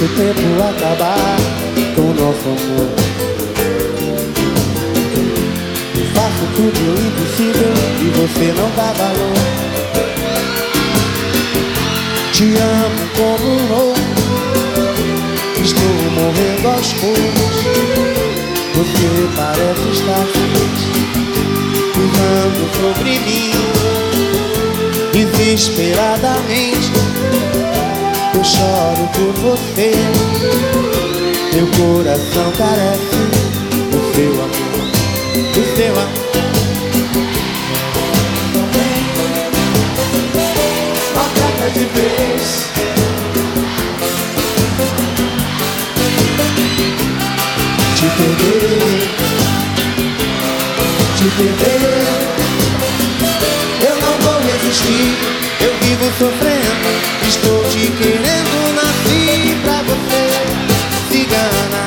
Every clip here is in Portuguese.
deixa o tempo acabar com o nosso amor. Eu faço tudo o impossível e você não dá valor. Te amo como um louco, estou morrendo aos poucos. Você parece estar feliz, pisando sobre mim. Desesperadamente eu choro por você. Meu coração carece do seu amor, do seu amor. Maltrata de vez, te perder, te perder. Eu não vou resistir, eu vivo sofrendo. Estou te querendo, nasci pra você, cigana.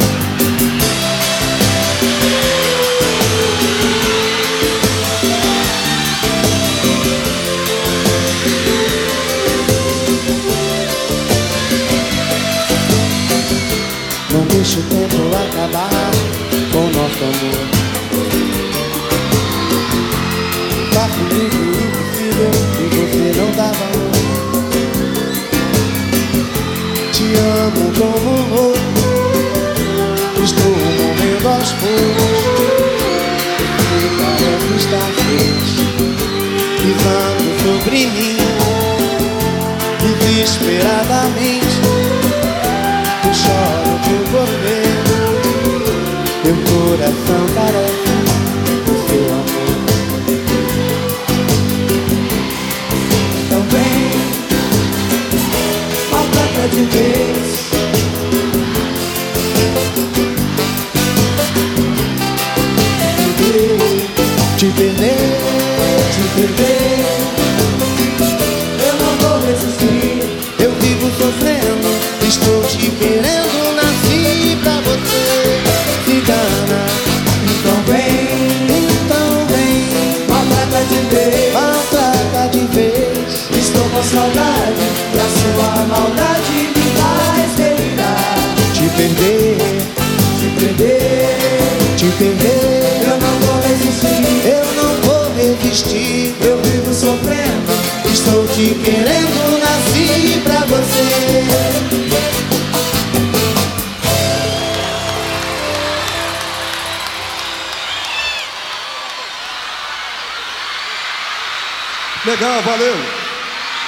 Não deixa o tempo acabar com o nosso amor. Faço tudo impossível e você não dá valor. Te amo como um louco, estou morrendo aos poucos. Você parece estar feliz, pisando sobre mim. Desesperadamente eu choro por você. Meu coração carece do seu amor. Então vem, maltrata de vez. Te perder, te perder. Eu não vou resistir, eu vivo sofrendo. Estou te querendo, nasci pra você, cigana. Então vem, maltrata de vez, maltrata de vez. Estou com saudade, e a sua maldade me faz delirar. Te perder, te perder, te perder. Eu não vou resistir, eu não vou resistir. Eu vivo sofrendo, estou te querendo, nasci pra você. Legal, valeu!